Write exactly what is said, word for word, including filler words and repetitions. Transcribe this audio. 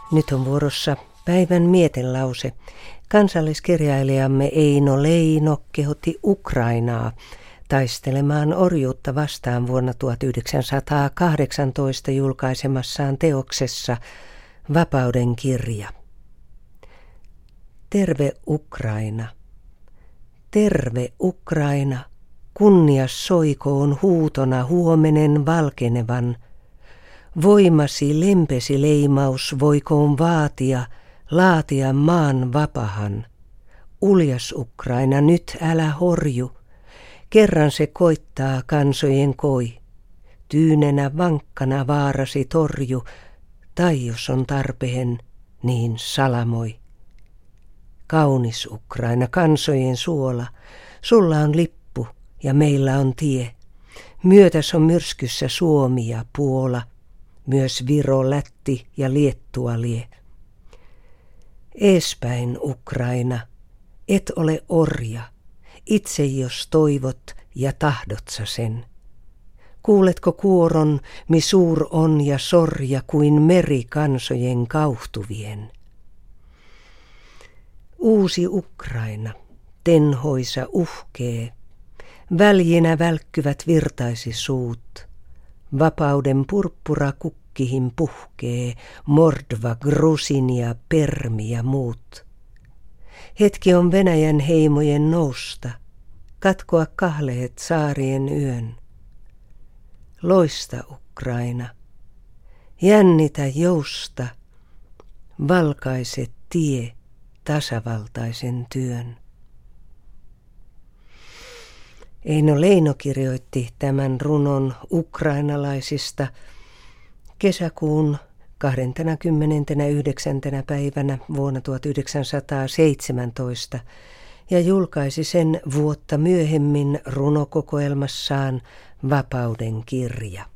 Nyt on vuorossa päivän mietelause. Kansalliskirjailijamme Eino Leino kehotti Ukrainaa taistelemaan orjuutta vastaan vuonna tuhatyhdeksänsataakahdeksantoista julkaisemassaan teoksessa Vapauden kirja. Terve Ukraina, terve Ukraina, kunnias soikoon huutona huomenen valkenevan. Voimasi lempesi leimaus voikoon vaatia, laatia maan vapahan. Uljas Ukraina, nyt älä horju, kerran se koittaa kansojen koi. Tyynenä vankkana vaarasi torju, tai jos on tarpeen, niin salamoi. Kaunis Ukraina, kansojen suola, sulla on lippu ja meillä on tie. Myötäs on myrskyssä Suomi ja Puola, myös Viro, Lätti ja Liettua lie. Eespäin Ukraina, et ole orja, itse jos toivot ja tahdotsa sen. Kuuletko kuoron, mi suur on ja sorja kuin meri kansojen kauhtuvien. Uusi Ukraina, tenhoisa uhkee, väljinä välkkyvät virtaisi suut. Vapauden purppura kukkihin puhkee, Mordva, Grusinia, Permi ja muut. Hetki on Venäjän heimojen nousta, katkoa kahleet saarien yön. Loista Ukraina, jännitä jousta, valkaise tie tasavaltaisen työn. Eino Leino kirjoitti tämän runon ukrainalaisista kesäkuun kahdeskymmenesyhdeksäs päivänä vuonna tuhatyhdeksänsataaseitsemäntoista ja julkaisi sen vuotta myöhemmin runokokoelmassaan Vapauden kirja.